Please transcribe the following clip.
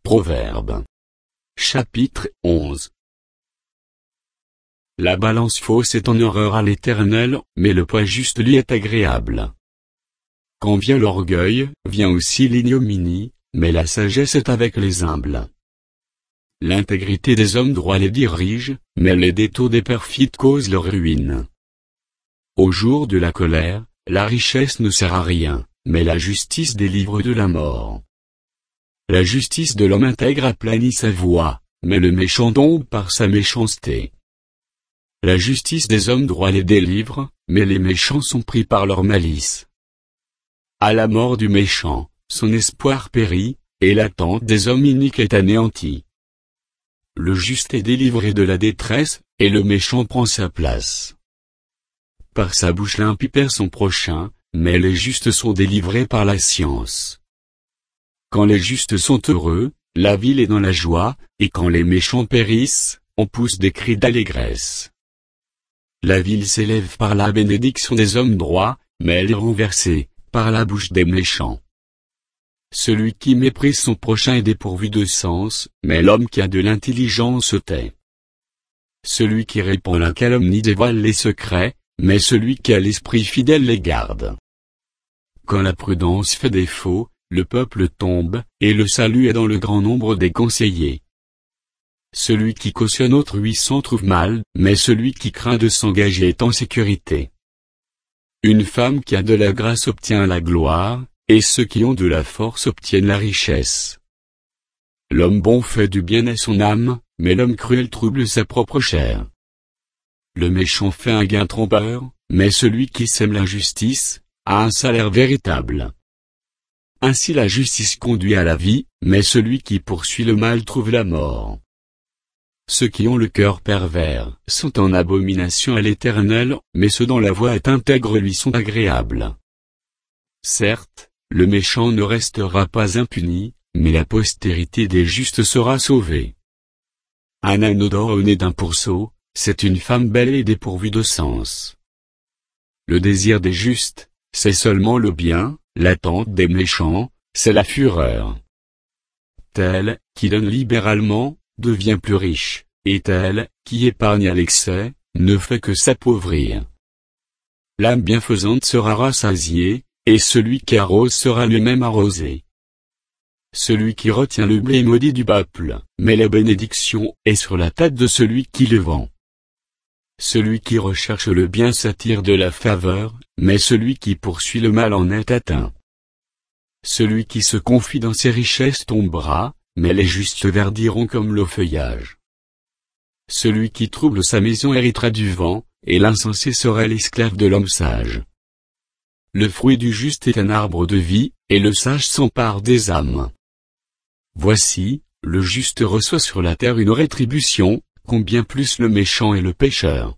Proverbes. Chapitre 11. La balance fausse est en horreur à l'Éternel, mais le poids juste lui est agréable. Quand vient l'orgueil, vient aussi l'ignominie, mais la sagesse est avec les humbles. L'intégrité des hommes droits les dirige, mais les détours des perfides causent leur ruine. Au jour de la colère, la richesse ne sert à rien, mais la justice délivre de la mort. La justice de l'homme intègre aplanit sa voie, mais le méchant tombe par sa méchanceté. La justice des hommes droits les délivre, mais les méchants sont pris par leur malice. À la mort du méchant, son espoir périt, et l'attente des hommes iniques est anéantie. Le juste est délivré de la détresse, et le méchant prend sa place. Par sa bouche l'impie perd son prochain, mais les justes sont délivrés par la science. Quand les justes sont heureux, la ville est dans la joie, et quand les méchants périssent, on pousse des cris d'allégresse. La ville s'élève par la bénédiction des hommes droits, mais elle est renversée par la bouche des méchants. Celui qui méprise son prochain est dépourvu de sens, mais l'homme qui a de l'intelligence se tait. Celui qui répand la calomnie dévoile les secrets, mais celui qui a l'esprit fidèle les garde. Quand la prudence fait défaut, le peuple tombe, et le salut est dans le grand nombre des conseillers. Celui qui cautionne autrui s'en trouve mal, mais celui qui craint de s'engager est en sécurité. Une femme qui a de la grâce obtient la gloire, et ceux qui ont de la force obtiennent la richesse. L'homme bon fait du bien à son âme, mais l'homme cruel trouble sa propre chair. Le méchant fait un gain trompeur, mais celui qui sème l'injustice a un salaire véritable. Ainsi la justice conduit à la vie, mais celui qui poursuit le mal trouve la mort. Ceux qui ont le cœur pervers sont en abomination à l'Éternel, mais ceux dont la voie est intègre lui sont agréables. Certes, le méchant ne restera pas impuni, mais la postérité des justes sera sauvée. Un anneau d'or au nez d'un pourceau, c'est une femme belle et dépourvue de sens. Le désir des justes, c'est seulement le bien, l'attente des méchants, c'est la fureur. Tel, qui donne libéralement, devient plus riche, et tel, qui épargne à l'excès, ne fait que s'appauvrir. L'âme bienfaisante sera rassasiée, et celui qui arrose sera lui-même arrosé. Celui qui retient le blé est maudit du peuple, mais la bénédiction est sur la tête de celui qui le vend. Celui qui recherche le bien s'attire de la faveur, mais celui qui poursuit le mal en est atteint. Celui qui se confie dans ses richesses tombera, mais les justes verdiront comme le feuillage. Celui qui trouble sa maison héritera du vent, et l'insensé sera l'esclave de l'homme sage. Le fruit du juste est un arbre de vie, et le sage s'empare des âmes. Voici, le juste reçoit sur la terre une rétribution, combien plus le méchant et le pécheur.